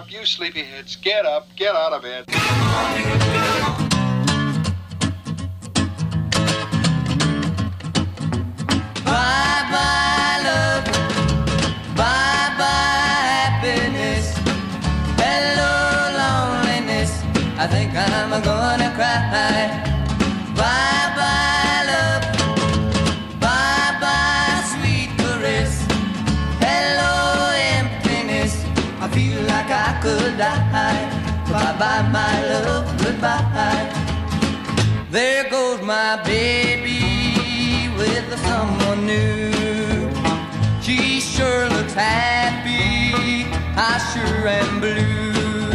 up, you sleepyheads. Get up, get out of bed. Bye-bye, love. Bye-bye, happiness. Hello, loneliness. I think I'm gonna cry. Bye-bye, love. Bye-bye, sweet caress. Hello, emptiness. I feel like I could die. Bye-bye, my love, goodbye. There goes my baby with someone new. She sure looks happy, I sure am blue.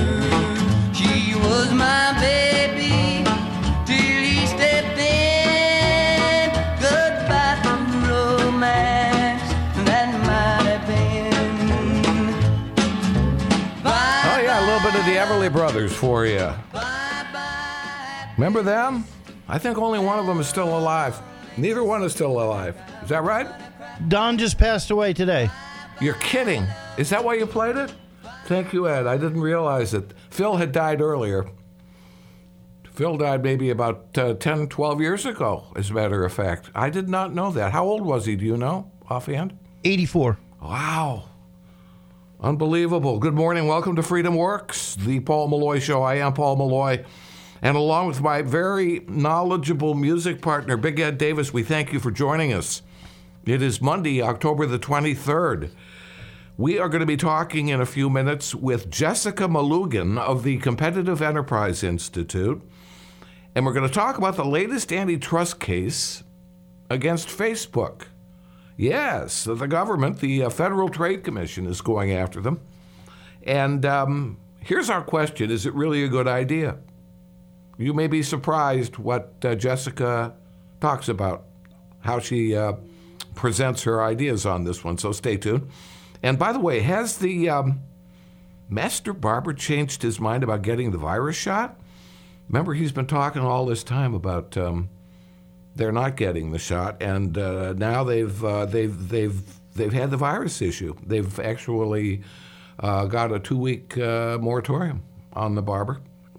She was my baby till he stepped in. Goodbye to romance, that might have been. Bye. Oh, yeah, a little bit of the Everly Brothers for you. Remember them? I think only one of them is still alive. Neither one is still alive. Is that right? Don just passed away today. You're kidding. Is that why you played it? Thank you, Ed. I didn't realize it. Phil had died earlier. Phil died maybe about 10, 12 years ago, as a matter of fact. I did not know that. How old was he? Do you know offhand? 84. Wow. Unbelievable. Good morning. Welcome to Freedom Works, the Paul Malloy Show. I am Paul Malloy. And along with my very knowledgeable music partner, Big Ed Davis, we thank you for joining us. It is Monday, October the 23rd. We are going to be talking in a few minutes with Jessica Malugin of the Competitive Enterprise Institute. And we're going to talk about the latest antitrust case against Facebook. Yes, the government, the Federal Trade Commission, is going after them. And here's our question. Is it really a good idea? You may be surprised what Jessica talks about, how she presents her ideas on this one, so stay tuned. And by the way, has the master barber changed his mind about getting the virus shot? Remember, he's been talking all this time about they're not getting the shot, and now they've had the virus issue. They've actually got a 2-week moratorium on the barber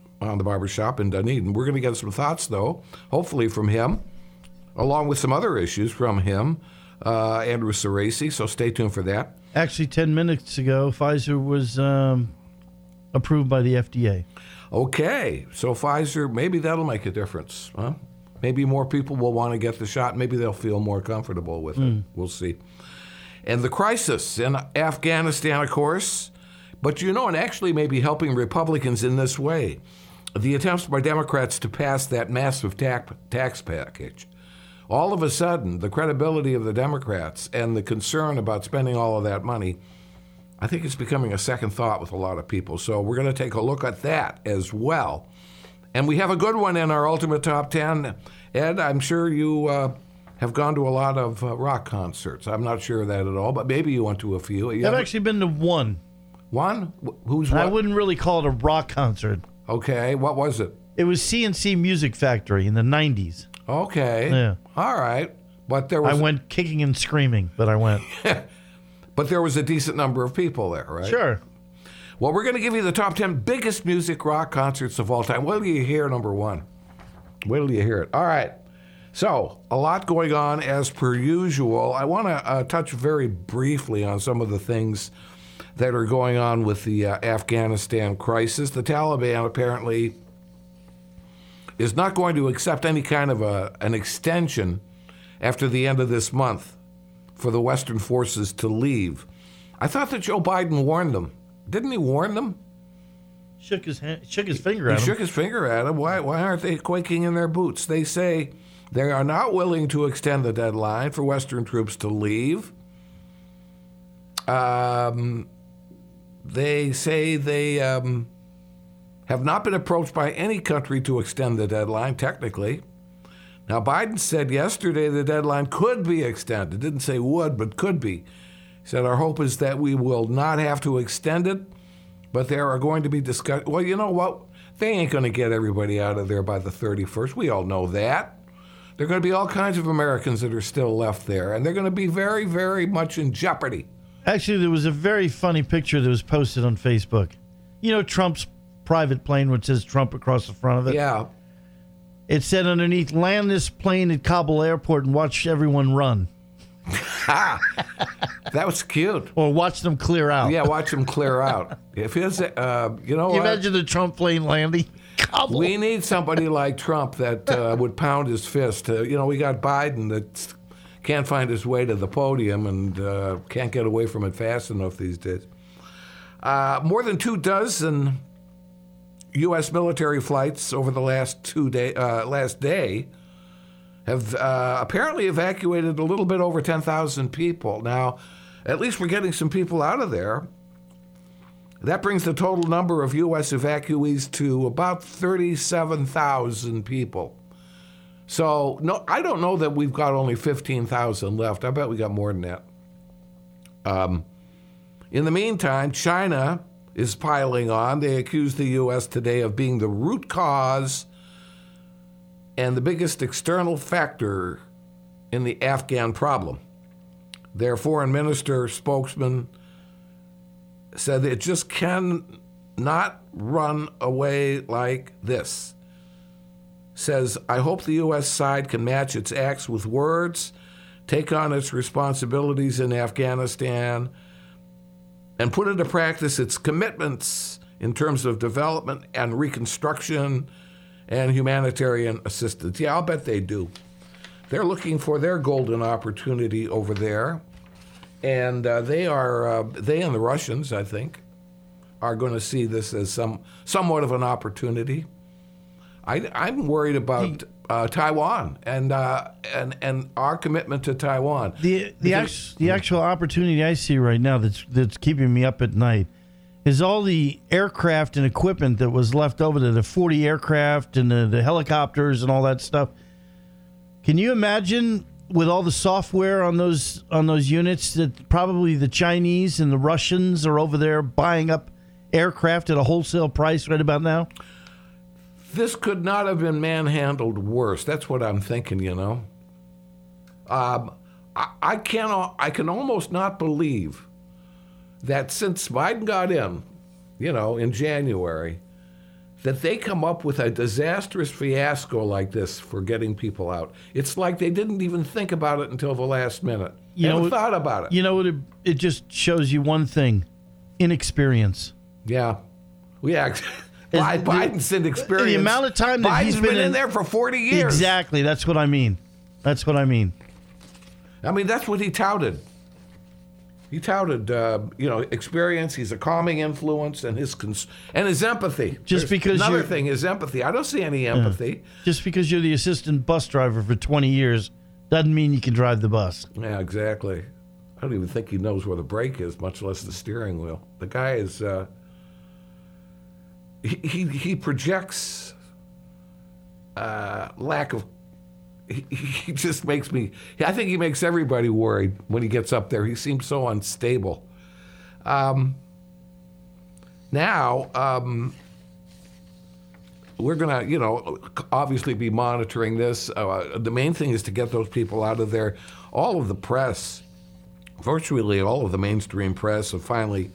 shop in Dunedin. We're going to get some thoughts, though, hopefully from him, along with some other issues from him, Andrew Cerasi, so stay tuned for that. Actually, 10 minutes ago, Pfizer was approved by the FDA. Okay, so Pfizer, maybe that'll make a difference, huh? Maybe more people will want to get the shot. Maybe they'll feel more comfortable with it. We'll see. And the crisis in Afghanistan, of course, but and actually maybe helping Republicans in this way. The attempts by Democrats to pass that massive tax package. All of a sudden, the credibility of the Democrats and the concern about spending all of that money, I think it's becoming a second thought with a lot of people. So we're going to take a look at that as well. And we have a good one in our Ultimate Top 10. Ed, I'm sure you have gone to a lot of rock concerts. I'm not sure of that at all, but maybe you went to a few. I've actually been to one. One? Who's what? I wouldn't really call it a rock concert. Okay, what was it? It was CNC Music Factory in the 90s. Okay. Yeah. All right. But there was I went kicking and screaming, but I went. But there was a decent number of people there, right? Sure. Well, we're going to give you the top 10 biggest music rock concerts of all time. Wait till you hear number one. Wait till you hear it. All right. So, a lot going on as per usual. I want to touch very briefly on some of the things that are going on with the Afghanistan crisis. The Taliban apparently is not going to accept any kind of an extension after the end of this month for the Western forces to leave. I thought that Joe Biden warned them. Didn't he warn them? Shook his finger at him. He shook his finger at him. Why aren't they quaking in their boots? They say they are not willing to extend the deadline for Western troops to leave. They say they have not been approached by any country to extend the deadline, technically. Now, Biden said yesterday the deadline could be extended. Didn't say would, but could be. He said, our hope is that we will not have to extend it, but there are going to be discussions. Well, you know what? They ain't going to get everybody out of there by the 31st. We all know that. There are going to be all kinds of Americans that are still left there, and they're going to be very, very much in jeopardy. Actually, there was a very funny picture that was posted on Facebook. Trump's private plane, which says Trump across the front of it? Yeah. It said underneath, land this plane at Kabul airport and watch everyone run. That was cute. Or watch them clear out. Yeah, watch them clear out. If his, you know Can you what? imagine the Trump plane landing? Kabul. We need somebody like Trump that would pound his fist. We got Biden that can't find his way to the podium and can't get away from it fast enough these days. More than 24 U.S. military flights over the last day have apparently evacuated a little bit over 10,000 people. Now, at least we're getting some people out of there. That brings the total number of U.S. evacuees to about 37,000 people. So, no, I don't know that we've got only 15,000 left. I bet we got more than that. In the meantime, China is piling on. They accuse the U.S. today of being the root cause and the biggest external factor in the Afghan problem. Their foreign minister spokesman said it just cannot run away like this. Says, I hope the U.S. side can match its acts with words, take on its responsibilities in Afghanistan, and put into practice its commitments in terms of development and reconstruction and humanitarian assistance. Yeah, I'll bet they do. They're looking for their golden opportunity over there. And they and the Russians, I think, are going to see this as somewhat of an opportunity. I'm worried about Taiwan and our commitment to Taiwan. The actual opportunity I see right now that's keeping me up at night is all the aircraft and equipment that was left over there, the 40 aircraft and the helicopters and all that stuff. Can you imagine with all the software on those units that probably the Chinese and the Russians are over there buying up aircraft at a wholesale price right about now? This could not have been manhandled worse. That's what I'm thinking, I can almost not believe that since Biden got in January, that they come up with a disastrous fiasco like this for getting people out. It's like they didn't even think about it until the last minute. Never thought about it. You know what? It just shows you one thing: inexperience. Yeah. Biden's inexperience. The amount of time that Biden's been in there for 40 years. Exactly. That's what I mean. I mean, that's what he touted. He touted, experience. He's a calming influence, and his empathy. Another thing is empathy. I don't see any empathy. Just because you're the assistant bus driver for 20 years doesn't mean you can drive the bus. Yeah, exactly. I don't even think he knows where the brake is, much less the steering wheel. The guy is. He projects lack of. He just makes me. I think he makes everybody worried when he gets up there. He seems so unstable. Now we're gonna, obviously be monitoring this. The main thing is to get those people out of there. All of the press, virtually all of the mainstream press, have finally,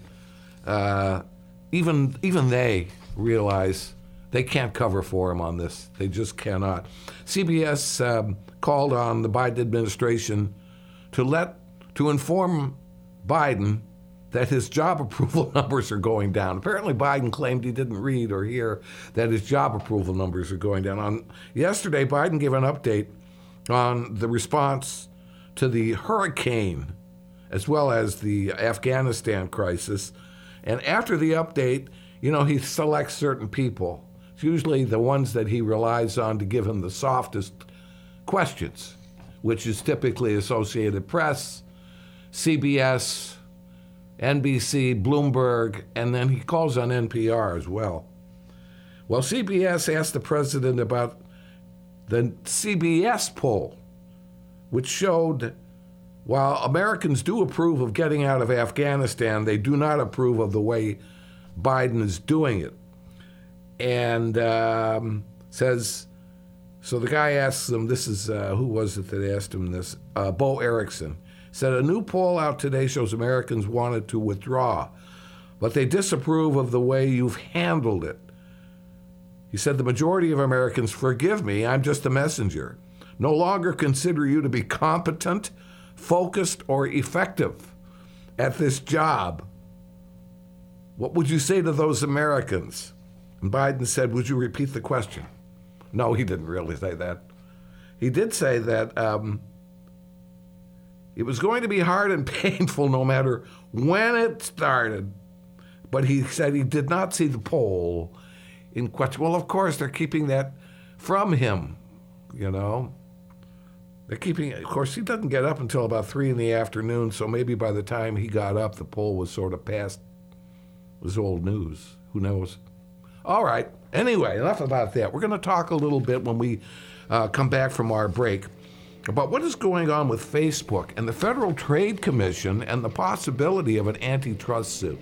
even they realize they can't cover for him on this. They just cannot. CBS called on the Biden administration to inform Biden that his job approval numbers are going down. Apparently, Biden claimed he didn't read or hear that his job approval numbers are going down. Yesterday, Biden gave an update on the response to the hurricane as well as the Afghanistan crisis. And after the update, he selects certain people. It's usually the ones that he relies on to give him the softest questions, which is typically Associated Press, CBS, NBC, Bloomberg, and then he calls on NPR as well. Well, CBS asked the president about the CBS poll, which showed while Americans do approve of getting out of Afghanistan, they do not approve of the way Biden is doing it. And says, so the guy asks him, this is, who was it that asked him this? Bo Erickson said, a new poll out today shows Americans wanted to withdraw. but they disapprove of the way you've handled it. He said, the majority of Americans forgive me, I'm just a messenger. No longer consider you to be competent, focused, or effective at this job. What would you say to those Americans? And Biden said, would you repeat the question? No, he didn't really say that. He did say that it was going to be hard and painful no matter when it started. But he said he did not see the poll in question. Well, of course, they're keeping that from him, you know. They're keeping it. Of course, he doesn't get up until about 3 in the afternoon, so maybe by the time he got up, the poll was sort of past. It was old news. Who knows? All right. Anyway, enough about that. We're going to talk a little bit when we come back from our break about what is going on with Facebook and the Federal Trade Commission and the possibility of an antitrust suit.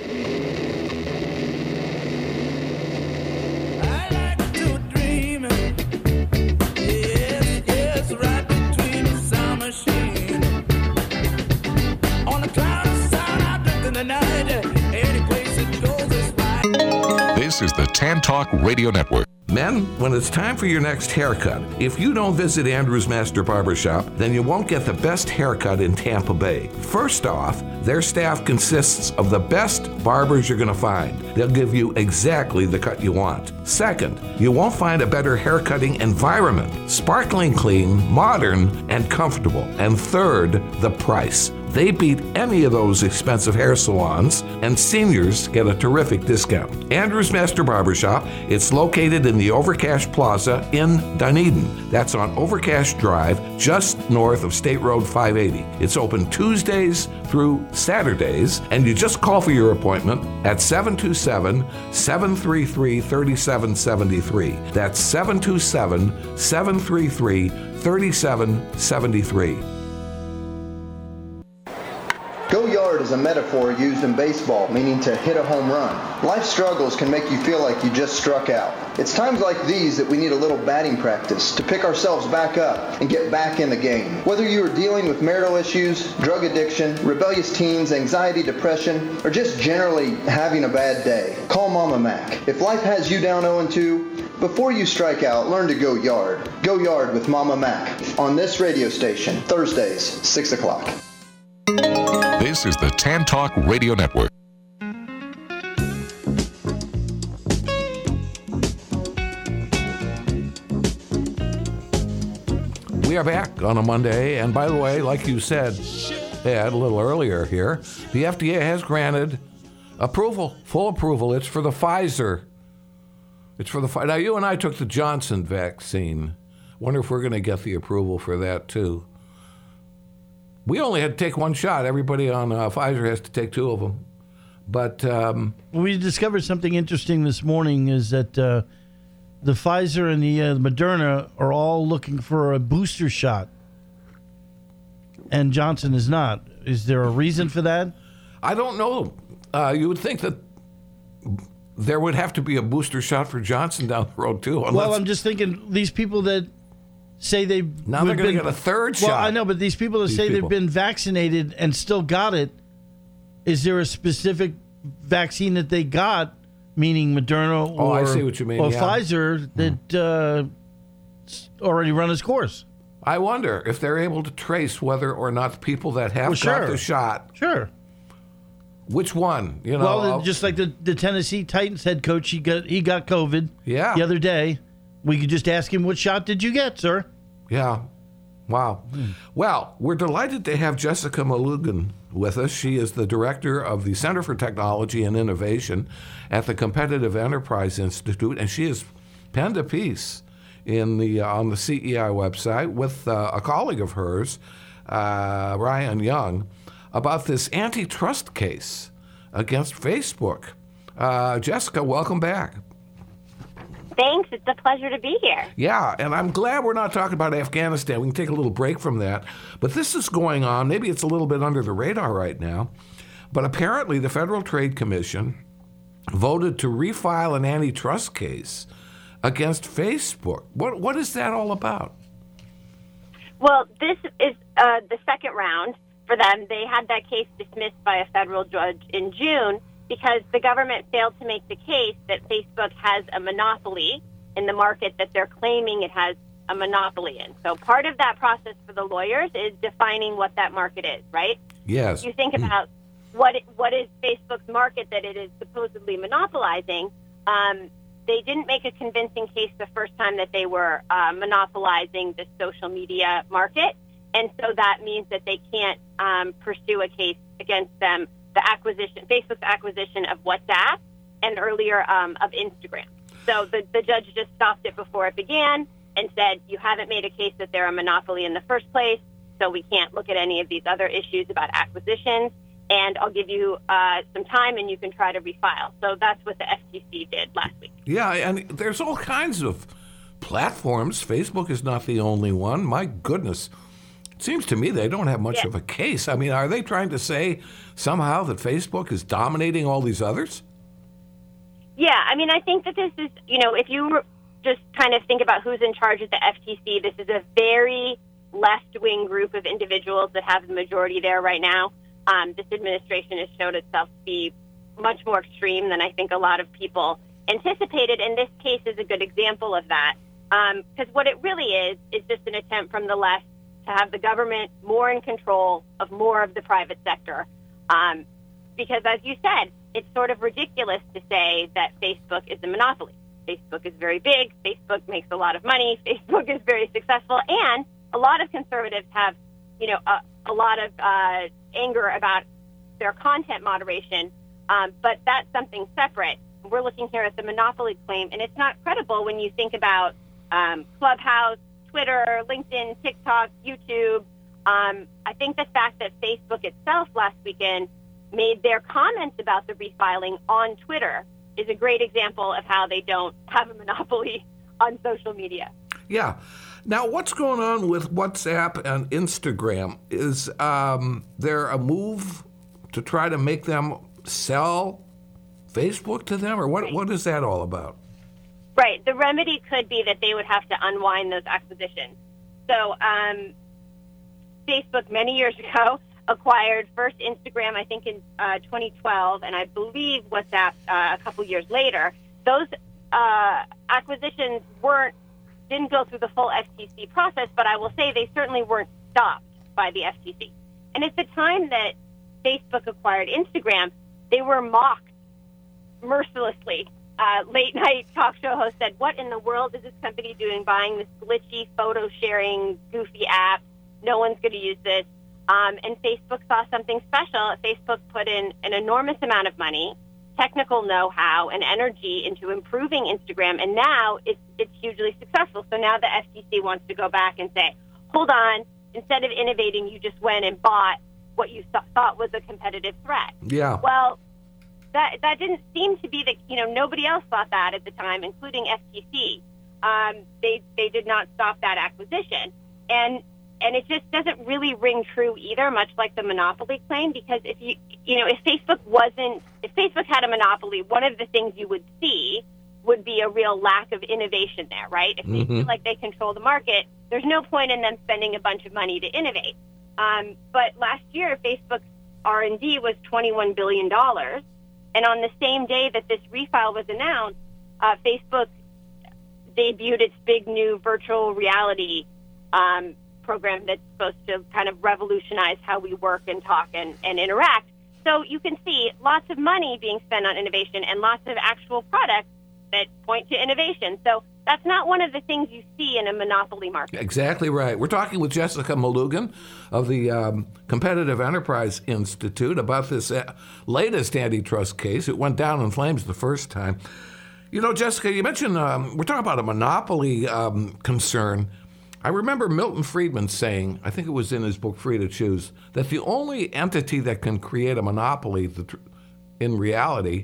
This is the Tan Talk Radio Network. Men, when it's time for your next haircut, if you don't visit Andrew's Master Barbershop, then you won't get the best haircut in Tampa Bay. First off, their staff consists of the best barbers you're going to find. They'll give you exactly the cut you want. Second, you won't find a better haircutting environment. Sparkling clean, modern, and comfortable. And third, the price. They beat any of those expensive hair salons, and seniors get a terrific discount. Andrew's Master Barbershop, it's located in the Overcash Plaza in Dunedin. That's on Overcash Drive, just north of State Road 580. It's open Tuesdays through Saturdays, and you just call for your appointment at 727-733-3773. That's 727-733-3773. Go yard is a metaphor used in baseball, meaning to hit a home run. Life struggles can make you feel like you just struck out. It's times like these that we need a little batting practice to pick ourselves back up and get back in the game. Whether you are dealing with marital issues, drug addiction, rebellious teens, anxiety, depression, or just generally having a bad day, call Mama Mac. If life has you down 0-2, before you strike out, learn to go yard. Go yard with Mama Mac on this radio station, Thursdays, 6 o'clock. This is the Tan Talk Radio Network. We are back on a Monday, and by the way, like you said, Ed, a little earlier here, the FDA has granted approval, full approval. It's for the Pfizer. Now, you and I took the Johnson vaccine. Wonder if we're going to get the approval for that, too. We only had to take one shot. Everybody on Pfizer has to take 2 of them. But we discovered something interesting this morning is that the Pfizer and the Moderna are all looking for a booster shot, and Johnson is not. Is there a reason for that? I don't know. You would think that there would have to be a booster shot for Johnson down the road, too. Well, I'm just thinking these people that say they've now they're going to get a third shot. Well, I know, but these people that say they've been vaccinated and still got it, is there a specific vaccine that they got, meaning Moderna or, I see what you mean, or yeah. Pfizer, that already run its course? I wonder if they're able to trace whether or not the people that have got the shot, Sure. which one, you know. Well, just like the Tennessee Titans head coach, he got COVID the other day. We could just ask him, what shot did you get, sir? Yeah. Wow. Well, we're delighted to have Jessica Malugan with us. She is the director of the Center for Technology and Innovation at the Competitive Enterprise Institute, and she has penned a piece on the CEI website with a colleague of hers, Ryan Young, about this antitrust case against Facebook. Jessica, welcome back. Thanks. It's a pleasure to be here. Yeah, and I'm glad we're not talking about Afghanistan. We can take a little break from that. But this is going on. Maybe it's a little bit under the radar right now. But apparently the Federal Trade Commission voted to refile an antitrust case against Facebook. What is that all about? Well, this is the second round for them. They had that case dismissed by a federal judge in June, because the government failed to make the case that Facebook has a monopoly in the market that they're claiming it has a monopoly in. So part of that process for the lawyers is defining what that market is, right? Yes. You think about what is Facebook's market that it is supposedly monopolizing. They didn't make a convincing case the first time that they were monopolizing the social media market, and so that means that they can't pursue a case against them. Facebook's acquisition of WhatsApp, and earlier of Instagram. So the judge just stopped it before it began and said, you haven't made a case that they're a monopoly in the first place, so we can't look at any of these other issues about acquisitions, and I'll give you some time and you can try to refile. So that's what the FTC did last week. Yeah, and there's all kinds of platforms. Facebook is not the only one. My goodness. It seems to me they don't have much of a case. I mean, are they trying to say somehow that Facebook is dominating all these others? Yeah, I mean, I think that this is, if you just kind of think about who's in charge of the FTC, this is a very left-wing group of individuals that have the majority there right now. This administration has showed itself to be much more extreme than I think a lot of people anticipated, and this case is a good example of that. Because what it really is just an attempt from the left to have the government more in control of more of the private sector. Because as you said, it's sort of ridiculous to say that Facebook is a monopoly. Facebook is very big. Facebook makes a lot of money. Facebook is very successful. And a lot of conservatives have, a lot of anger about their content moderation. But that's something separate. We're looking here at the monopoly claim, and it's not credible when you think about Clubhouse, Twitter, LinkedIn, TikTok, YouTube. I think the fact that Facebook itself last weekend made their comments about the refiling on Twitter is a great example of how they don't have a monopoly on social media. Yeah. Now, what's going on with WhatsApp and Instagram? Is there a move to try to make them sell Facebook to them, or what is that all about? Right. The remedy could be that they would have to unwind those acquisitions. So Facebook many years ago acquired first Instagram, I think in 2012, and I believe WhatsApp a couple years later. Those acquisitions didn't go through the full FTC process, but I will say they certainly weren't stopped by the FTC. And at the time that Facebook acquired Instagram, they were mocked mercilessly. Late night talk show host said, what in the world is this company doing buying this glitchy photo sharing goofy app? No one's going to use this. And Facebook saw something special. Facebook put in an enormous amount of money, technical know-how, and energy into improving Instagram, and now it's hugely successful. So now the FTC wants to go back and say, hold on, instead of innovating, you just went and bought what you thought was a competitive threat. Yeah. Well, that didn't seem to be nobody else thought that at the time, including FTC. They did not stop that acquisition. And it just doesn't really ring true either, much like the monopoly claim, because if Facebook had a monopoly, one of the things you would see would be a real lack of innovation there, right? If they feel like they control the market, there's no point in them spending a bunch of money to innovate. But last year, Facebook's R&D was $21 billion. And on the same day that this refile was announced, Facebook debuted its big new virtual reality program that's supposed to kind of revolutionize how we work and talk and interact. So you can see lots of money being spent on innovation and lots of actual products that point to innovation. So that's not one of the things you see in a monopoly market. Exactly right. We're talking with Jessica Malugin of the Competitive Enterprise Institute about this latest antitrust case. It went down in flames the first time. Jessica, you mentioned we're talking about a monopoly concern. I remember Milton Friedman saying, I think it was in his book Free to Choose, that the only entity that can create a monopoly in reality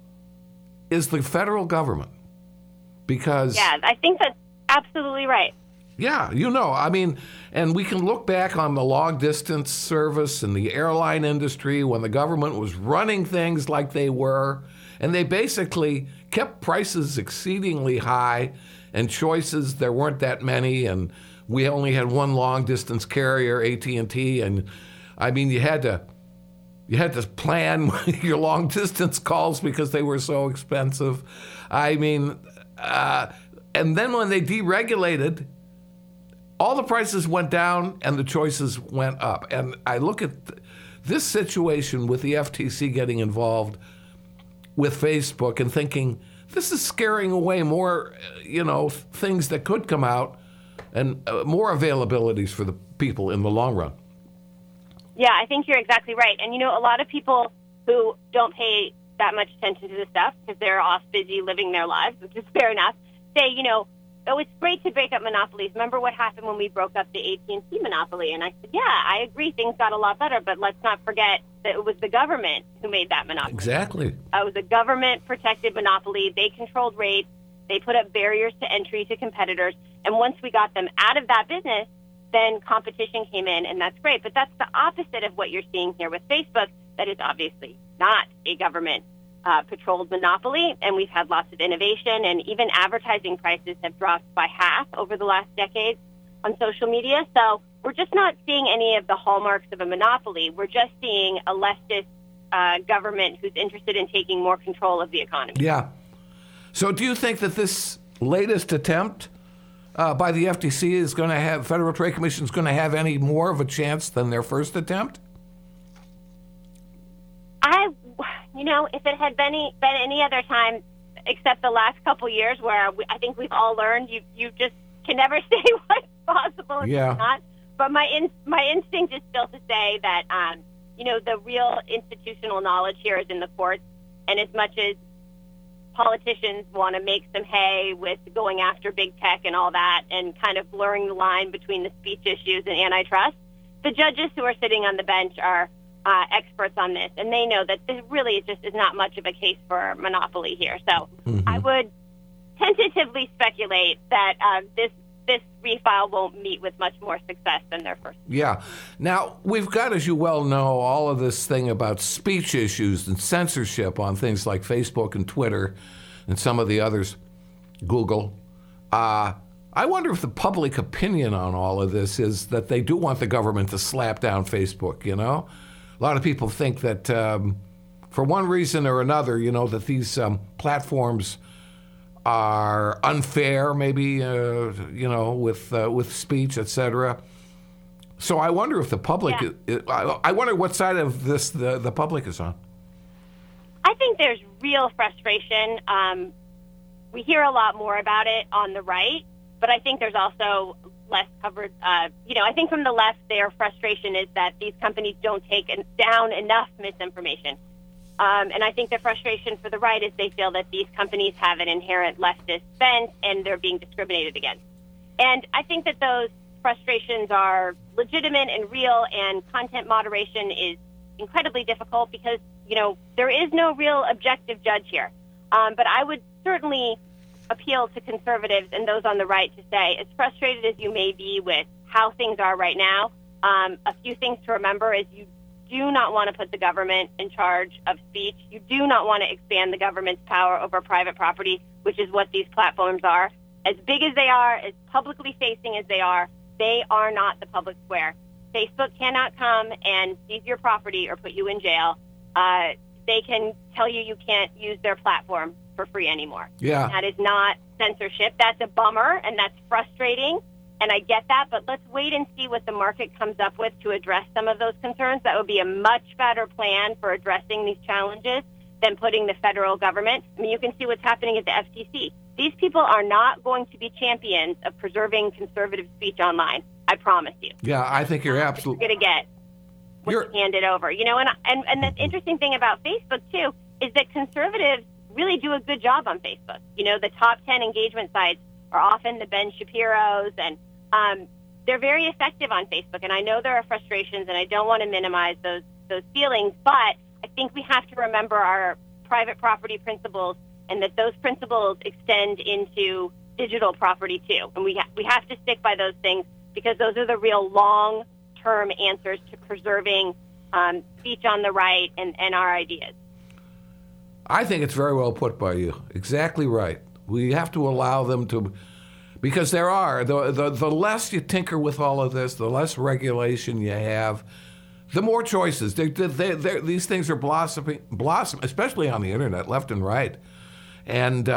is the federal government. Because yeah, I think that's absolutely right. Yeah, and we can look back on the long distance service and the airline industry when the government was running things like they were, and they basically kept prices exceedingly high and choices, there weren't that many, and we only had one long distance carrier, AT&T, and you had to You had to plan your long distance calls because they were so expensive. I mean, and then when they deregulated, all the prices went down and the choices went up. And I look at this situation with the FTC getting involved with Facebook and thinking, this is scaring away more, things that could come out and more availabilities for the people in the long run. Yeah, I think you're exactly right. And, a lot of people who don't pay that much attention to this stuff because they're off busy living their lives, which is fair enough, say, oh, it's great to break up monopolies. Remember what happened when we broke up the AT&T monopoly? And I said, yeah, I agree, things got a lot better, but let's not forget that it was the government who made that monopoly. Exactly. It was a government-protected monopoly. They controlled rates. They put up barriers to entry to competitors. And once we got them out of that business, then competition came in, and that's great. But that's the opposite of what you're seeing here with Facebook. That is obviously not a government-patrolled monopoly, and we've had lots of innovation, and even advertising prices have dropped by half over the last decade on social media. So we're just not seeing any of the hallmarks of a monopoly. We're just seeing a leftist government who's interested in taking more control of the economy. Yeah. So do you think that this latest attempt by the FTC is going to have, Federal Trade Commission is going to have any more of a chance than their first attempt? If it had been any other time except the last couple years where I think we've all learned you just can never say what's possible and what's not. But my instinct is still to say that, the real institutional knowledge here is in the courts. And as much as politicians want to make some hay with going after big tech and all that and kind of blurring the line between the speech issues and antitrust, the judges who are sitting on the bench are experts on this, and they know that this really just is not much of a case for monopoly here. So I would tentatively speculate that this refile won't meet with much more success than their first. Yeah. Now, we've got, as you well know, all of this thing about speech issues and censorship on things like Facebook and Twitter and some of the others, Google. I wonder if the public opinion on all of this is that they do want the government to slap down Facebook, A lot of people think that for one reason or another, that these platforms are unfair, maybe, with speech, etc. So I wonder if the public, I wonder what side of this the public is on. I think there's real frustration. We hear a lot more about it on the right, but I think there's also less covered. I think from the left, their frustration is that these companies don't take down enough misinformation. And I think the frustration for the right is they feel that these companies have an inherent leftist bent and they're being discriminated against. And I think that those frustrations are legitimate and real, and content moderation is incredibly difficult because, there is no real objective judge here. But I would certainly appeal to conservatives and those on the right to say, as frustrated as you may be with how things are right now, a few things to remember is you do not want to put the government in charge of speech. You do not want to expand the government's power over private property, which is what these platforms are. As big as they are, as publicly facing as they are not the public square. Facebook cannot come and seize your property or put you in jail. They can tell you can't use their platform for free anymore. Yeah. That is not censorship. That's a bummer, and that's frustrating. And I get that, but let's wait and see what the market comes up with to address some of those concerns. That would be a much better plan for addressing these challenges than putting the federal government. I mean, you can see what's happening at the FTC. These people are not going to be champions of preserving conservative speech online. I promise you. Yeah, I think you're absolutely going to get what you handed over. And the interesting thing about Facebook, too, is that conservatives really do a good job on Facebook. The top 10 engagement sites are often the Ben Shapiro's, and they're very effective on Facebook. And I know there are frustrations, and I don't want to minimize those feelings, but I think we have to remember our private property principles, and that those principles extend into digital property too. And we have to stick by those things because those are the real long-term answers to preserving speech on the right and our ideas. I think it's very well put by you. Exactly right. We have to allow them to, because the less you tinker with all of this, the less regulation you have, The more choices. These things are blossom, especially on the internet, left and right. And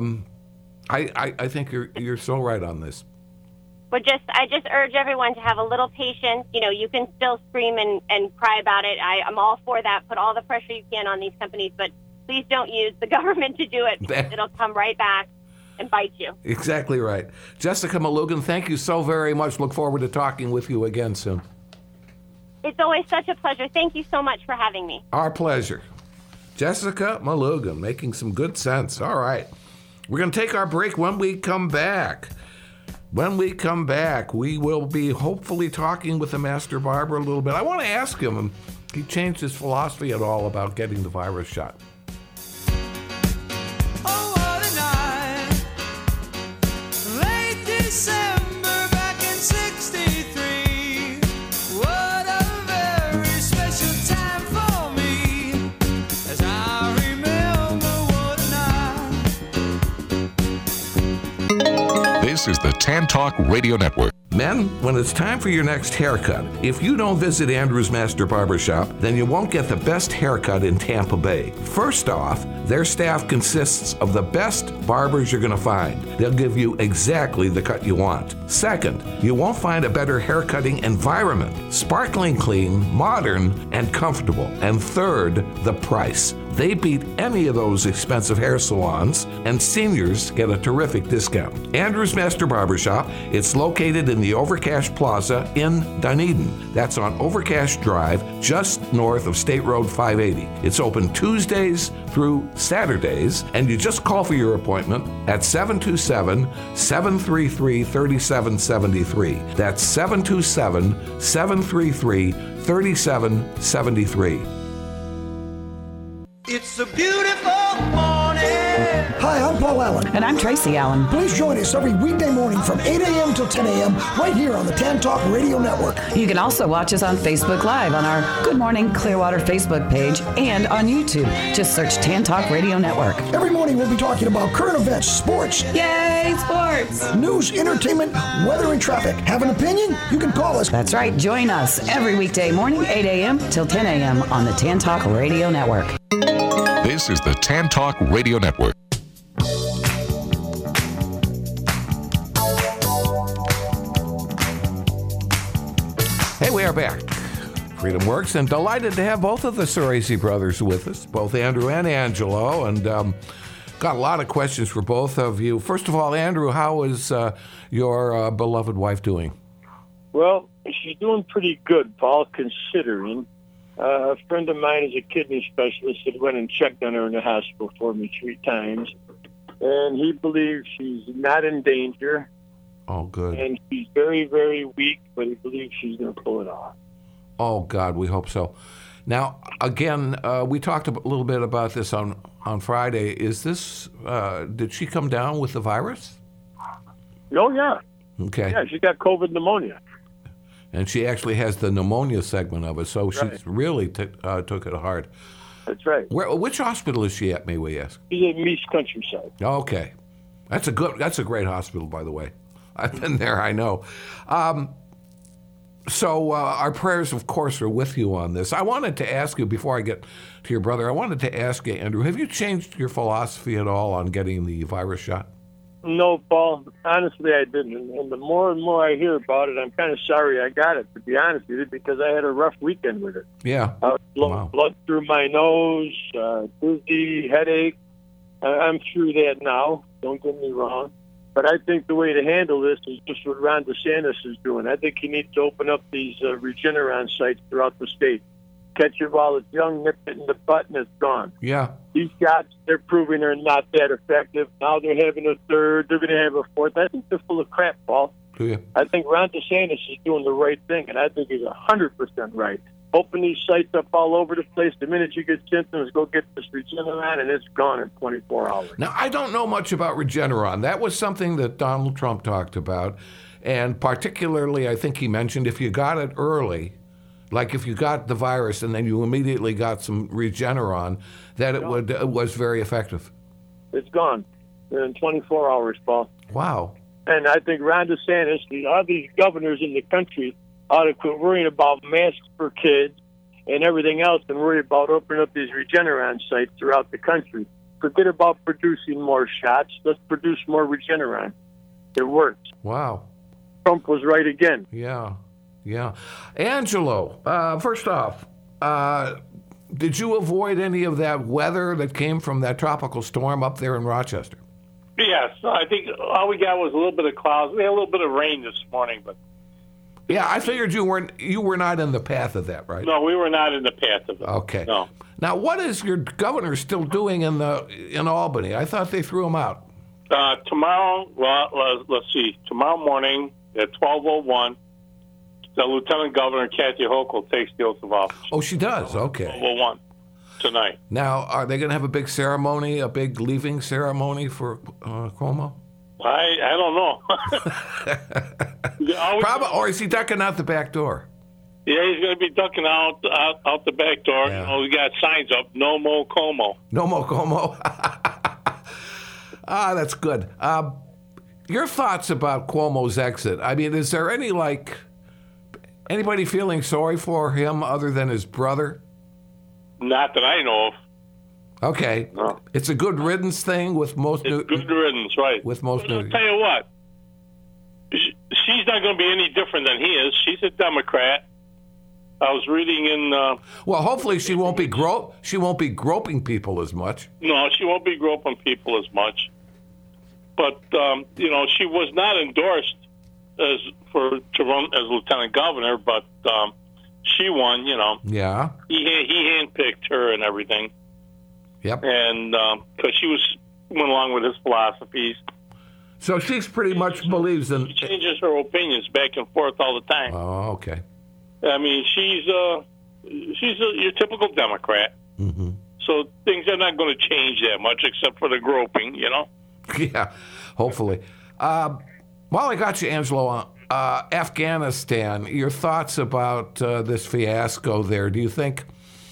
I think you're so right on this. I just urge everyone to have a little patience. You can still scream and cry about it. I'm all for that. Put all the pressure you can on these companies, but please don't use the government to do it. It'll come right back and bite you. Exactly right. Jessica Malugin, thank you so very much. Look forward to talking with you again soon. It's always such a pleasure. Thank you so much for having me. Our pleasure. Jessica Malugin, making some good sense. All right. We're going to take our break. When we come back, we will be hopefully talking with the master barber a little bit. I want to ask him, he changed his philosophy at all about getting the virus shot. Oh, what a night. Late December back in 63. What a very special time for me. As I remember what a night. This is the Tan Talk Radio Network. Men, when it's time for your next haircut, if you don't visit Andrew's Master Barbershop, then you won't get the best haircut in Tampa Bay. First off, their staff consists of the best barbers you're going to find. They'll give you exactly the cut you want. Second, you won't find a better haircutting environment. Sparkling clean, modern, and comfortable. And third, the price. They beat any of those expensive hair salons, and seniors get a terrific discount. Andrew's Master Barbershop, it's located in the Overcash Plaza in Dunedin. That's on Overcash Drive, just north of State Road 580. It's open Tuesdays through Saturdays, and you just call for your appointment at 727-733-3773. That's 727-733-3773. It's a beautiful morning. Hi, I'm Paul Allen. And I'm Tracy Allen. Please join us every weekday morning from 8 a.m. till 10 a.m. right here on the Tan Talk Radio Network. You can also watch us on Facebook Live on our Good Morning Clearwater Facebook page and on YouTube. Just search Tan Talk Radio Network. Every morning we'll be talking about current events, sports. Yay, sports! News, entertainment, weather, and traffic. Have an opinion? You can call us. That's right. Join us every weekday morning, 8 a.m. till 10 a.m. on the Tan Talk Radio Network. This is the Tan Talk Radio Network. Hey, we are back. Freedom Works, and delighted to have both of the Sorese brothers with us, both Andrew and Angelo, and got a lot of questions for both of you. First of all, Andrew, how is your beloved wife doing? Well, she's doing pretty good, Paul, considering. A friend of mine is a kidney specialist that went and checked on her in the hospital for me 3 times, and he believes she's not in danger. Oh, good. And she's very, very weak, but he believes she's going to pull it off. Oh, God, we hope so. Now, again, we talked a little bit about this on Friday. Is this, did she come down with the virus? Oh, yeah. Okay. Yeah, she got COVID pneumonia. And she actually has the pneumonia segment of it, so right. She's really took it hard. That's right. Which hospital is she at, may we ask? She's at Meese Countryside. Okay. That's a great hospital, by the way. I've been there, I know. So our prayers, of course, are with you on this. I wanted to ask you, before I get to your brother, I wanted to ask you, Andrew, have you changed your philosophy at all on getting the virus shot? No, Paul. Honestly, I didn't. And the more and more I hear about it, I'm kind of sorry I got it, to be honest with you, because I had a rough weekend with it. Yeah. Wow. Blood through my nose, dizzy, headache. I'm through that now. Don't get me wrong. But I think the way to handle this is just what Ron DeSantis is doing. I think he needs to open up these Regeneron sites throughout the state. Catch it while it's young, nip it in the butt, and it's gone. Yeah. These shots, they're proving they're not that effective. Now they're having a third. They're going to have a fourth. I think they're full of crap, Paul. Do you? I think Ron DeSantis is doing the right thing, and I think he's 100% right. Open these sites up all over the place. The minute you get symptoms, go get this Regeneron, and it's gone in 24 hours. Now, I don't know much about Regeneron. That was something that Donald Trump talked about, and particularly I think he mentioned if you got it early, like if you got the virus and then you immediately got some Regeneron, that it was very effective. It's gone in 24 hours, Paul. Wow. And I think Ron DeSantis, all these governors in the country, ought to quit worrying about masks for kids, and everything else and worry about opening up these Regeneron sites throughout the country. Forget about producing more shots. Let's produce more Regeneron. It works. Wow. Trump was right again. Yeah. Angelo, first off, did you avoid any of that weather that came from that tropical storm up there in Rochester? Yes, I think all we got was a little bit of clouds. We had a little bit of rain this morning, but yeah, I figured you were not in the path of that, right? no, we were not in the path of it. Okay. No. Now, what is your governor still doing in Albany? I thought they threw him out. Tomorrow, let's see. Tomorrow morning at 12:01, the Lieutenant Governor Kathy Hochul takes the oath of office. Oh, she does. Okay. 12:01 tonight. Now, are they going to have a big ceremony, a big leaving ceremony for Cuomo? I don't know. Probably, or is he ducking out the back door? Yeah, he's going to be ducking out the back door. Yeah. You know, we got signs up, no more Como. No more Como. That's good. Your thoughts about Cuomo's exit? I mean, is there anybody feeling sorry for him other than his brother? Not that I know of. Okay. No. It's a good riddance thing with most It's good riddance, right. With most I'll tell you what. She's not going to be any different than he is. She's a Democrat. I was reading in. Well, hopefully she won't be groping people as much. No, she won't be groping people as much. But she was not endorsed to run as lieutenant governor, but she won. Yeah. He handpicked her and everything. Yep. And because she went along with his philosophies. So she's pretty much believes in. She changes her opinions back and forth all the time. Oh, okay. I mean, she's your typical Democrat. Mm-hmm. So things are not going to change that much, except for the groping, Yeah, hopefully. While I got you, Angelo, Afghanistan, your thoughts about this fiasco there? Do you think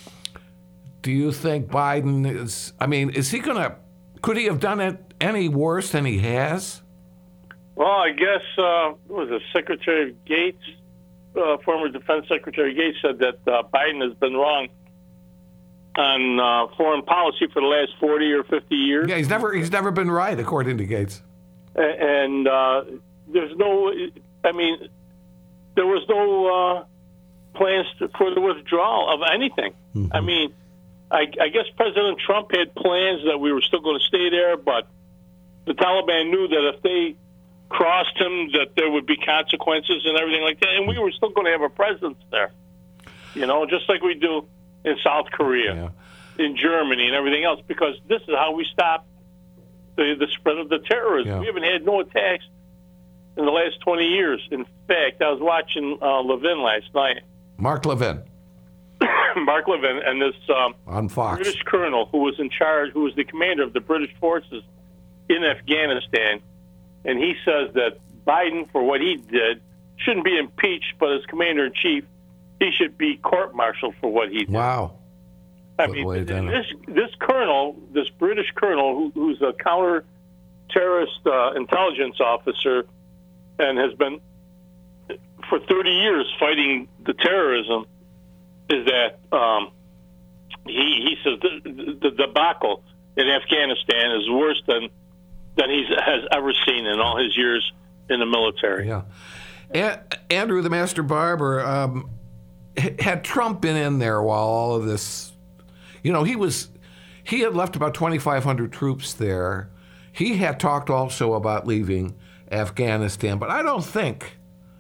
Biden is? I mean, is he going to? Could he have done it any worse than he has? Well, I guess what was it, Secretary Gates, former Defense Secretary Gates, said that Biden has been wrong on foreign policy for the last 40 or 50 years. Yeah, he's never been right, according to Gates. And there's no, there was no plans for the withdrawal of anything. Mm-hmm. I mean, I guess President Trump had plans that we were still going to stay there, but the Taliban knew that if they crossed him, that there would be consequences and everything like that, and we were still going to have a presence there, just like we do in South Korea, in Germany, and everything else, because this is how we stop the spread of the terrorism. Yeah. We haven't had no attacks in the last 20 years. In fact, I was watching Levin last night. Mark Levin. Mark Levin, and this on Fox British colonel who was in charge, who was the commander of the British forces in Afghanistan, and he says that Biden, for what he did, shouldn't be impeached, but as commander-in-chief, he should be court-martialed for what he did. Wow. I mean, this colonel, this British colonel, who's a counter-terrorist intelligence officer and has been for 30 years fighting the terrorism, is that he says the debacle in Afghanistan is worse than he has ever seen in all his years in the military. Yeah. Andrew, the master barber, had Trump been in there while all of this, he had left about 2,500 troops there. He had talked also about leaving Afghanistan, but I don't think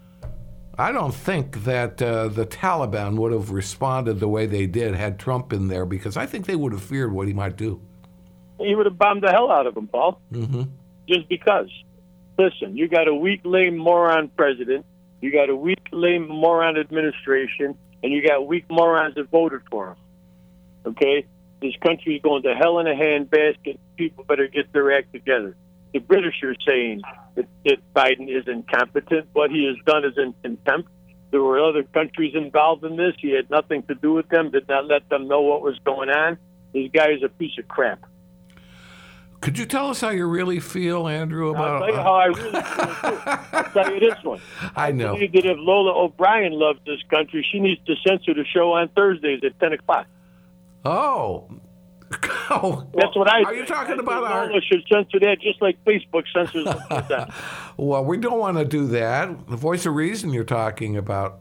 that the Taliban would have responded the way they did had Trump been there, because I think they would have feared what he might do. He would have bombed the hell out of him, Paul. Mm-hmm. Just because. Listen, you got a weak, lame moron president, you got a weak, lame moron administration, and you got weak morons that voted for him. Okay? This country is going to hell in a handbasket. People better get their act together. The British are saying that Biden is incompetent. What he has done is in contempt. There were other countries involved in this. He had nothing to do with them, did not let them know what was going on. This guy is a piece of crap. Could you tell us how you really feel, Andrew, about... I'll tell you how I really feel, too. I'll tell you this one. I know. I believe that if Lola O'Brien loves this country, she needs to censor the show on Thursdays at 10 o'clock. Oh. That's what I think. Are you talking I about think our... Lola should censor that just like Facebook censors that. Well, we don't want to do that. The voice of reason you're talking about.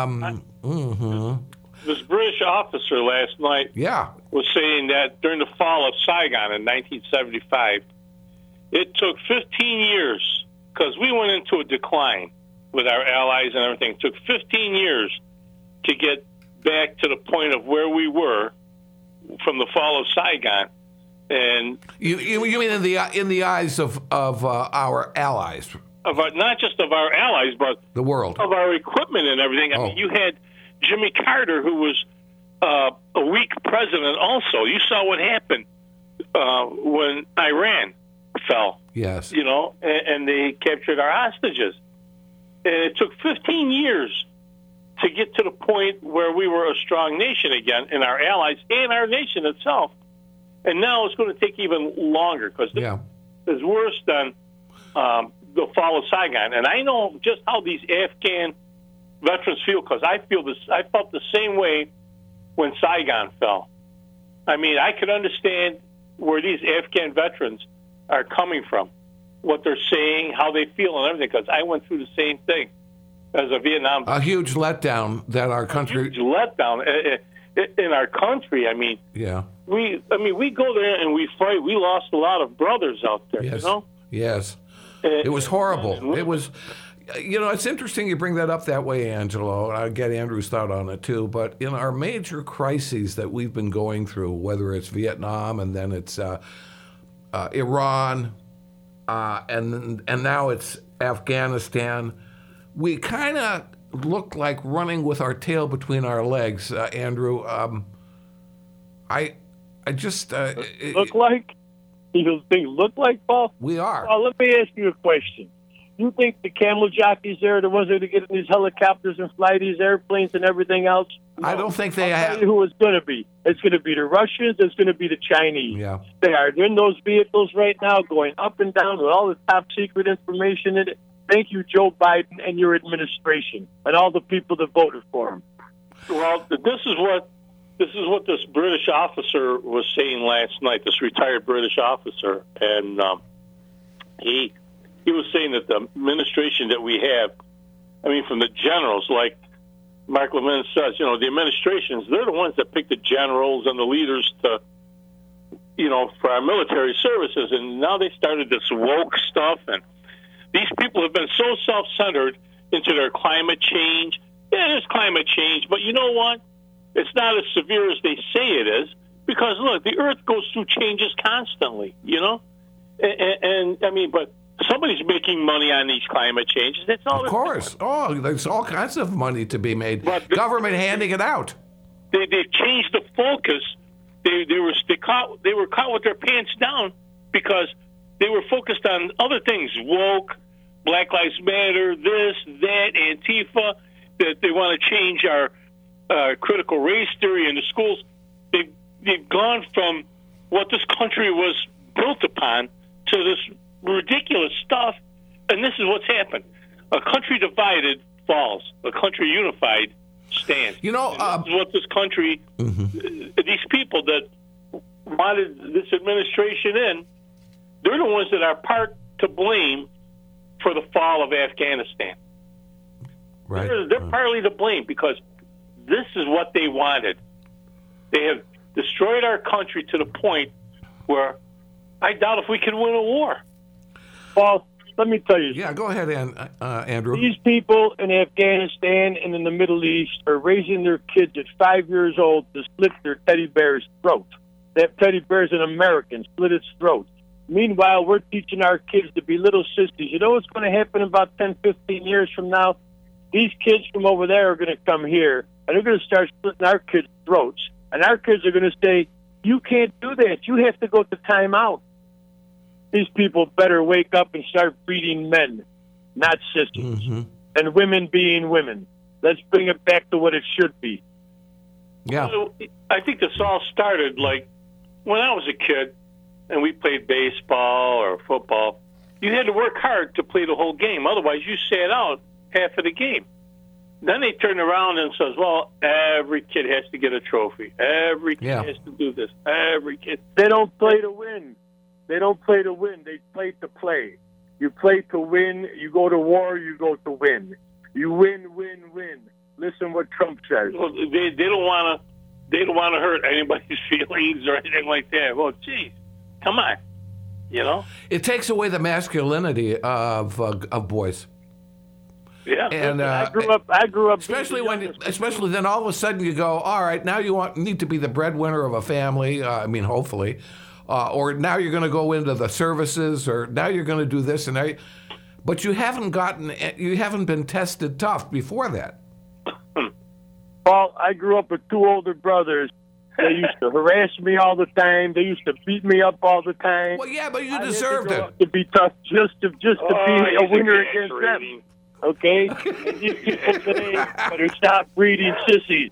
This British officer last night was saying that during the fall of Saigon in 1975, it took 15 years, because we went into a decline with our allies and everything. It took 15 years to get back to the point of where we were from the fall of Saigon. And you mean in the eyes of our allies? Not just of our allies, but the world, of our equipment and everything. I mean, you had Jimmy Carter, who was a weak president also. You saw what happened when Iran fell. Yes. You know, and they captured our hostages. And it took 15 years to get to the point where we were a strong nation again, and our allies and our nation itself. And now it's going to take even longer, because this is worse than the fall of Saigon. And I know just how these Afghan veterans feel, because I felt the same way when Saigon fell. I mean, I could understand where these Afghan veterans are coming from, what they're saying, how they feel, and everything, because I went through the same thing as a Vietnam. A huge letdown that our country. A huge letdown in our country. I mean, we go there and we fight. We lost a lot of brothers out there. Yes. You know. Yes. It was horrible. It was. You know, it's interesting you bring that up that way, Angelo. I'll get Andrew's thought on it, too. But in our major crises that we've been going through, whether it's Vietnam and then it's Iran and now it's Afghanistan, we kind of look like running with our tail between our legs, Andrew. I just... look like? You think look like, Paul? We are. Well, let me ask you a question. You think the camel jockeys there are the ones that are getting these helicopters and fly these airplanes and everything else? No. I don't think they I'll have. tell you who it's going to be. It's going to be the Russians. It's going to be the Chinese. Yeah. They are in those vehicles right now, going up and down with all the top secret information in it. Thank you, Joe Biden and your administration and all the people that voted for him. Well, this is what this British officer was saying last night. This retired British officer, and he was saying that the administration that we have, I mean, from the generals, like Mark Levin says, you know, the administrations, they're the ones that pick the generals and the leaders to, you know, for our military services. And now they started this woke stuff, and these people have been so self-centered into their climate change. Yeah, there's climate change, but you know what? It's not as severe as they say it is, because, look, the Earth goes through changes constantly, you know? And I mean, but somebody's making money on these climate changes. That's all. Of course. Oh, there's all kinds of money to be made. But government handing it out. They've changed the focus. They were caught with their pants down because they were focused on other things: woke, Black Lives Matter, this, that, Antifa. That they want to change our critical race theory in the schools. They've gone from what this country was built upon to this ridiculous stuff, and this is what's happened. A country divided falls. A country unified stands. You know, this is what this country, these people that wanted this administration in, they're the ones that are part to blame for the fall of Afghanistan. Right. They're partly to blame, because this is what they wanted. They have destroyed our country to the point where I doubt if we can win a war. Well, let me tell you. Yeah, go ahead, Andrew. These people in Afghanistan and in the Middle East are raising their kids at 5 years old to slit their teddy bear's throat. That teddy bear's an American, slit its throat. Meanwhile, we're teaching our kids to be little sissies. You know what's going to happen about 10, 15 years from now? These kids from over there are going to come here, and they're going to start slitting our kids' throats. And our kids are going to say, you can't do that. You have to go to timeout. These people better wake up and start breeding men, not sissies, and women being women. Let's bring it back to what it should be. Yeah. I think this all started, like, when I was a kid, and we played baseball or football, you had to work hard to play the whole game. Otherwise, you sat out half of the game. Then they turn around and says, well, every kid has to get a trophy. Every kid has to do this. Every kid. They don't play to win. They don't play to win. They play to play. You play to win. You go to war. You go to win. You win, win, win. Listen what Trump says. Well, they don't want to. They don't want to hurt anybody's feelings or anything like that. Well, geez, come on, you know. It takes away the masculinity of boys. Yeah, and I grew up. Especially then, all of a sudden you go, all right, now you need to be the breadwinner of a family. Hopefully, or now you're going to go into the services, or now you're going to do this and that. But you haven't been tested tough before that. Well, I grew up with two older brothers. They used to harass me all the time. They used to beat me up all the time. Well, yeah, but you deserved it. To be tough, just to be a winner against them. Okay? And these people today better stop breeding sissies.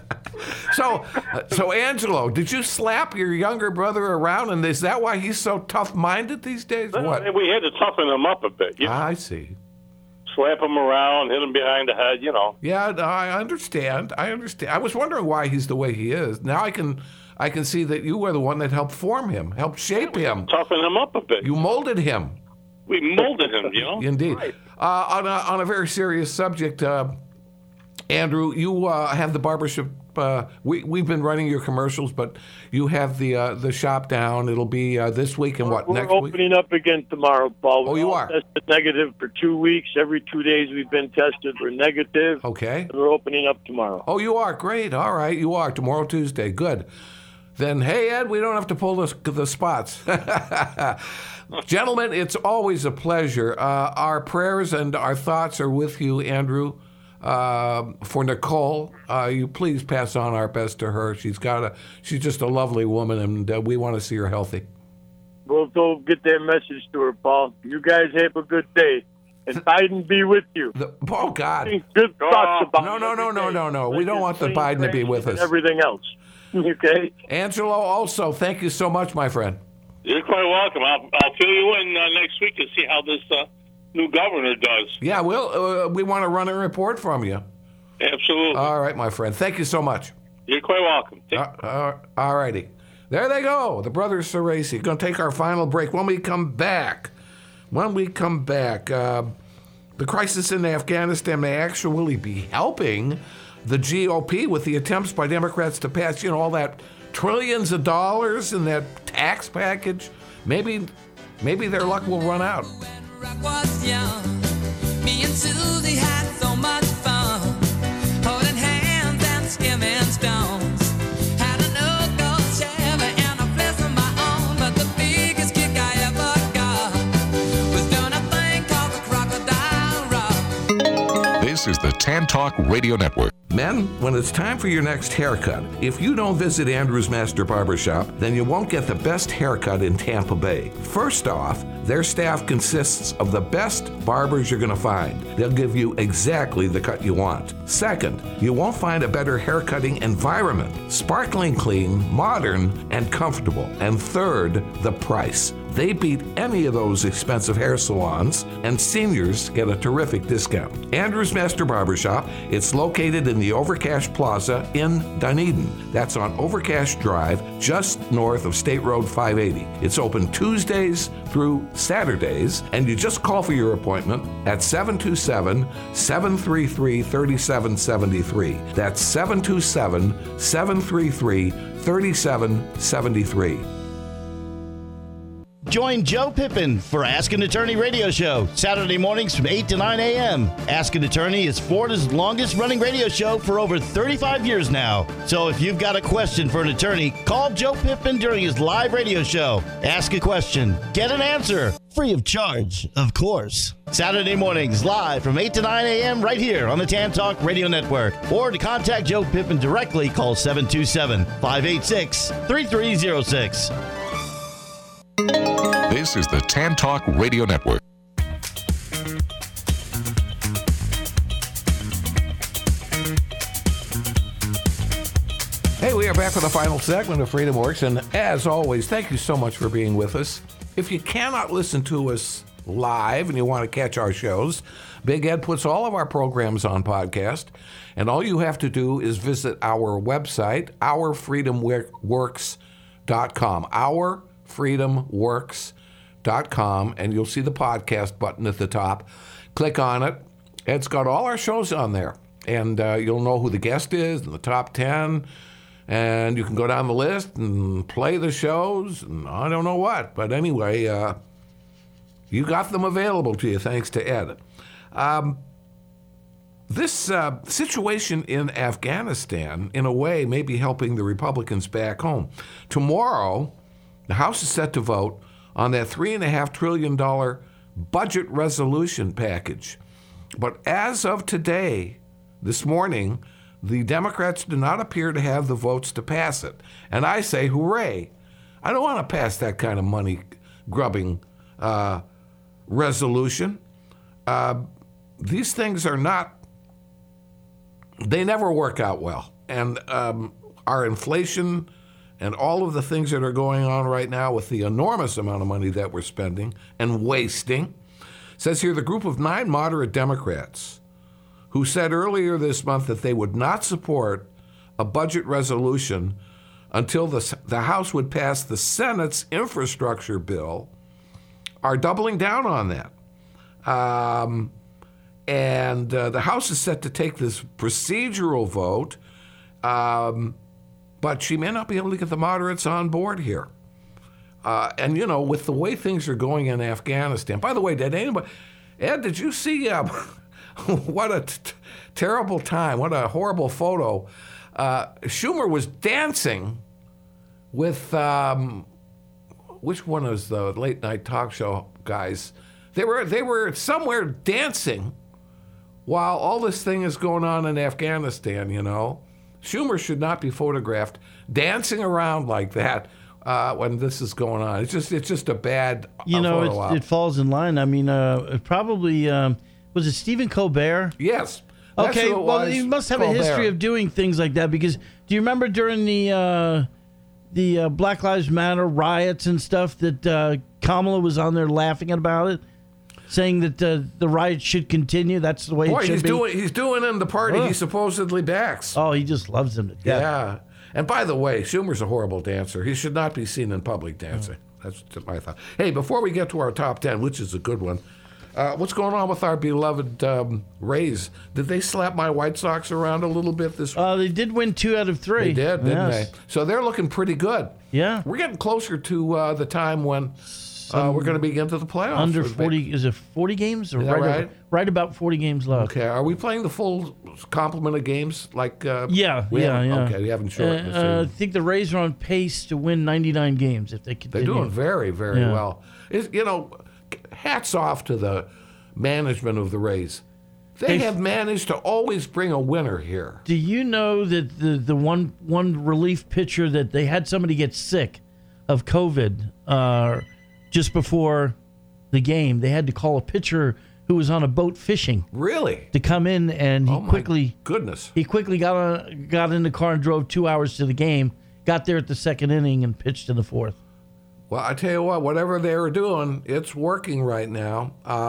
So Angelo, did you slap your younger brother around, and is that why he's so tough-minded these days? What? We had to toughen him up a bit. You know? I see. Slap him around, hit him behind the head, you know. Yeah, no, I understand. I was wondering why he's the way he is. Now I can see that you were the one that helped form him, helped shape him. Toughen him up a bit. You molded him. We molded him, you know. Indeed. Right. On a very serious subject, Andrew, you have the barbershop. We've been running your commercials, but you have the shop down. It'll be this week and next week? We're opening up again tomorrow, Paul. Oh, you are? Tested negative for 2 weeks. Every 2 days we've been tested. We're negative. Okay. And we're opening up tomorrow. Oh, you are? Great. All right, you are. Tomorrow, Tuesday. Good. Then, hey, Ed, we don't have to pull the spots. Gentlemen, it's always a pleasure. Our prayers and our thoughts are with you, Andrew. For Nicole, you please pass on our best to her. She's just a lovely woman, and we want to see her healthy. We'll go get that message to her, Paul. You guys have a good day. And Biden be with you. Oh, God. Good thoughts about No. We don't want the Biden to be with us. Everything else. Okay? Angelo, also, thank you so much, my friend. You're quite welcome. I'll fill you in next week and see how this new governor does. Yeah, we want to run a report from you. Absolutely. All right, my friend. Thank you so much. You're quite welcome. All righty. There they go, the brothers Ceresi. Going to take our final break. When we come back, the crisis in Afghanistan may actually be helping the GOP with the attempts by Democrats to pass, all that trillions of dollars in that tax package. Maybe their luck will run out. Rock was young. Me and Susie had so much fun, holding hands and skimming stones. Had an old gold Chevy and a place of my own, but the biggest kick I ever got was doing a thing called the Crocodile Rock. This is the Tan Talk Radio Network. Men, when it's time for your next haircut, if you don't visit Andrew's Master Barbershop, then you won't get the best haircut in Tampa Bay. First off, their staff consists of the best barbers you're going to find. They'll give you exactly the cut you want. Second, you won't find a better haircutting environment. Sparkling clean, modern, and comfortable. And third, the price. They beat any of those expensive hair salons, and seniors get a terrific discount. Andrew's Master Barbershop, it's located in the Overcash Plaza in Dunedin. That's on Overcash Drive, just north of State Road 580. It's open Tuesdays through Saturdays, and you just call for your appointment at 727-733-3773. That's 727-733-3773. Join Joe Pippin for Ask an Attorney radio show, Saturday mornings from 8 to 9 a.m. Ask an Attorney is Florida's longest running radio show for over 35 years now. So if you've got a question for an attorney, call Joe Pippin during his live radio show. Ask a question, get an answer, free of charge, of course. Saturday mornings live from 8 to 9 a.m. right here on the Tan Talk Radio Network. Or to contact Joe Pippin directly, call 727-586-3306. This is the Tan Talk Radio Network. Hey, we are back back for the final segment of Freedom Works, and as always, thank you so much for being with us. If you cannot listen to us live and you want to catch our shows, Big Ed puts all of our programs on podcast, and all you have to do is visit our website, ourfreedomworks.com, ourfreedomworks.com, and you'll see the podcast button at the top. Click on it. It's got all our shows on there, and you'll know who the guest is and the top 10, and you can go down the list and play the shows, and I don't know what. But anyway, you got them available to you thanks to Ed. This situation in Afghanistan, in a way, may be helping the Republicans back home. Tomorrow, the House is set to vote on that $3.5 trillion budget resolution package. But as of today, this morning, the Democrats do not appear to have the votes to pass it. And I say, hooray. I don't want to pass that kind of money-grubbing resolution. These things are not, they never work out well. And our inflation and all of the things that are going on right now with the enormous amount of money that we're spending and wasting, says here the group of 9 moderate Democrats who said earlier this month that they would not support a budget resolution until the House would pass the Senate's infrastructure bill are doubling down on that. And the House is set to take this procedural vote, but she may not be able to get the moderates on board here. And, you know, with the way things are going in Afghanistan, by the way, Ed, did you see what a terrible time, what a horrible photo. Schumer was dancing with, which one was the late night talk show guys? They were somewhere dancing while all this thing is going on in Afghanistan, you know. Schumer should not be photographed dancing around like that when this is going on. It's just a bad photo op. It falls in line. I mean, probably, was it Stephen Colbert? Yes. Okay, well, he must have Colbert. a history of doing things like that, because do you remember during the Black Lives Matter riots and stuff that Kamala was on there laughing about it, saying that the riots should continue? That's the way it should be. He's doing in the party he supposedly backs. Oh, he just loves them to death. Yeah. And by the way, Schumer's a horrible dancer. He should not be seen in public dancing. That's my thought. Hey, before we get to our top 10, which is a good one, what's going on with our beloved Rays? Did they slap my White Sox around a little bit this week? They did win 2 out of 3. They did, didn't they? So they're looking pretty good. Yeah. We're getting closer to the time when we're going to begin to the playoffs. Under 40, is it 40 games? Or is that right? Right about 40 games left. Okay. Are we playing the full complement of games? Like Yeah. Okay, we haven't shortened the season. I think the Rays are on pace to win 99 games if they continue. They're doing very, very well. Hats off to the management of the Rays. They have managed to always bring a winner here. Do you know that the one relief pitcher that they had somebody get sick of COVID just before the game, they had to call a pitcher who was on a boat fishing. Really? To come in, and he quickly got in the car and drove 2 hours to the game, got there at the second inning and pitched in the fourth. Well, I tell you what, whatever they were doing, it's working right now.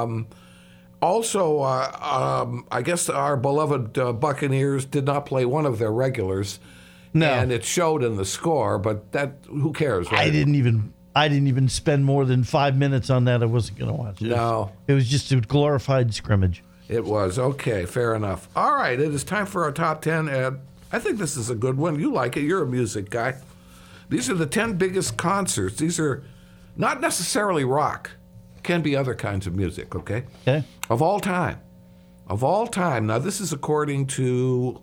Also, I guess our beloved Buccaneers did not play one of their regulars. No. And it showed in the score, but who cares, right? I didn't even spend more than 5 minutes on that. I wasn't going to watch it. No. It was just a glorified scrimmage. It was. Okay, fair enough. All right, it is time for our top 10, Ed. I think this is a good one. You like it. You're a music guy. These are the 10 biggest concerts. These are not necessarily rock. Can be other kinds of music, okay? Okay. Of all time. Of all time. Now, this is according to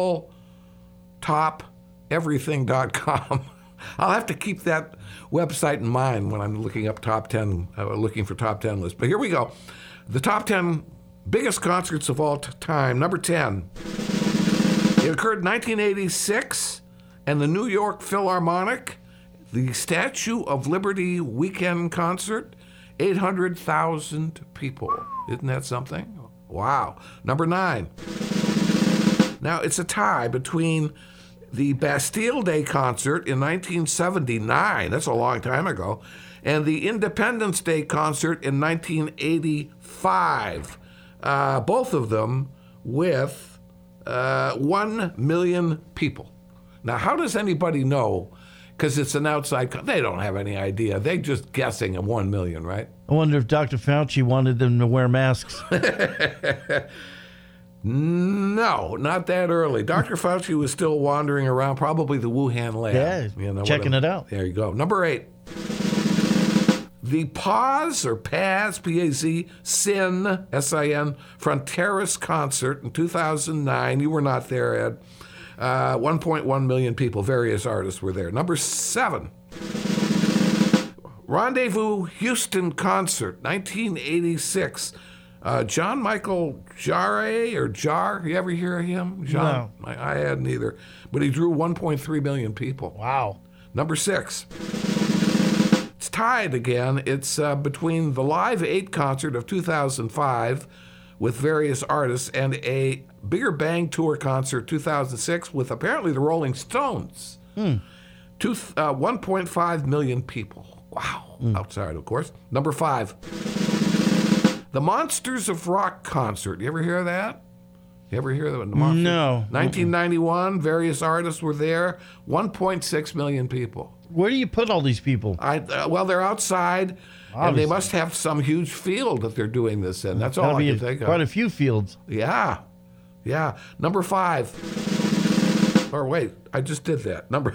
alltopeverything.com. I'll have to keep that website in mind when I'm looking up top 10, looking for top 10 lists. But here we go. The top 10 biggest concerts of all time. Number 10. It occurred in 1986, and the New York Philharmonic, the Statue of Liberty weekend concert, 800,000 people. Isn't that something? Wow. Number 9. Now, it's a tie between the Bastille Day concert in 1979. That's a long time ago. And the Independence Day concert in 1985. Both of them with 1 million people. Now, how does anybody know? Because it's an outside... They don't have any idea. They're just guessing at 1 million, right? I wonder if Dr. Fauci wanted them to wear masks. No, not that early. Dr. Fauci was still wandering around, probably the Wuhan lab. Yeah, checking it out. There you go. Number 8. The Paz, or Paz, P-A-Z, Sin, S-I-N, Fronteras concert in 2009. You were not there, Ed. 1.1 million people, various artists were there. Number 7. Rendezvous Houston concert, 1986. John Michael Jarre, or Jar, you ever hear of him? John? No. I hadn't either. But he drew 1.3 million people. Wow. Number 6. It's tied again. It's between the Live 8 concert of 2005 with various artists and a Bigger Bang Tour concert 2006 with apparently the Rolling Stones. 1.5 million people. Wow. Outside, of course. Number 5. The Monsters of Rock concert. You ever hear of that? You ever hear of the Monsters? No. 1991, various artists were there. 1.6 million people. Where do you put all these people? Well, they're outside, and they must have some huge field that they're doing this in. That's all I can think of. Quite a few fields. Yeah. Number 5. Or wait, I just did that. Number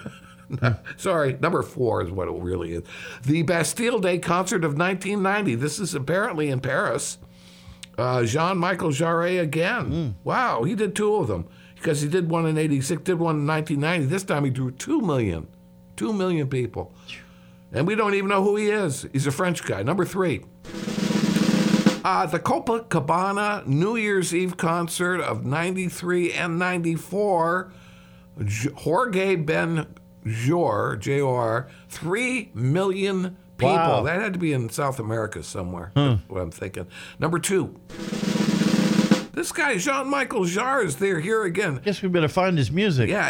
4 is what it really is. The Bastille Day concert of 1990. This is apparently in Paris. Jean-Michel Jarre again. Wow, he did 2 of them because he did one in 86, did one in 1990. This time he drew 2 million. 2 million people. And we don't even know who he is. He's a French guy. Number 3. The Copacabana New Year's Eve concert of 93 and 94. Jorge Ben Jor, J-O-R, 3 million people. Wow. That had to be in South America somewhere. That's what I'm thinking. Number 2. This guy, Jean-Michel Jarre, is there here again. Guess we better find his music. Yeah,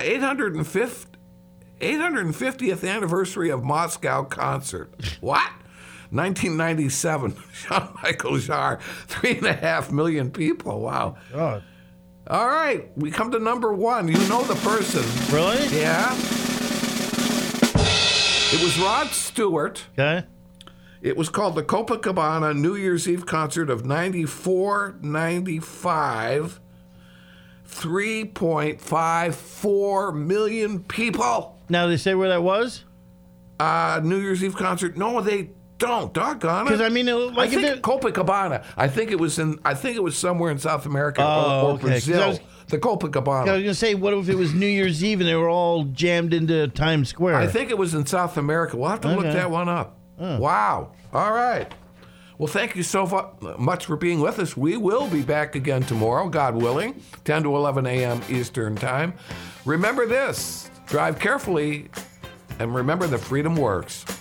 850th anniversary of Moscow concert. What? 1997. Jean-Michel Jarre, 3.5 million people. Wow. God. All right, we come to number 1. You know the person. Really? Yeah. It was Rod Stewart. Okay. It was called the Copacabana New Year's Eve concert of 94-95. 3.54 million people. Now, they say where that was? New Year's Eve concert. No, they don't. Doggone it. Because I mean, I think Copacabana. I think it was somewhere in South America or Brazil. The Copacabana. I was going to say, what if it was New Year's Eve and they were all jammed into Times Square? I think it was in South America. We'll have to look that one up. Wow. All right. Well, thank you so much for being with us. We will be back again tomorrow, God willing, 10 to 11 a.m. Eastern Time. Remember this, drive carefully, and remember that freedom works.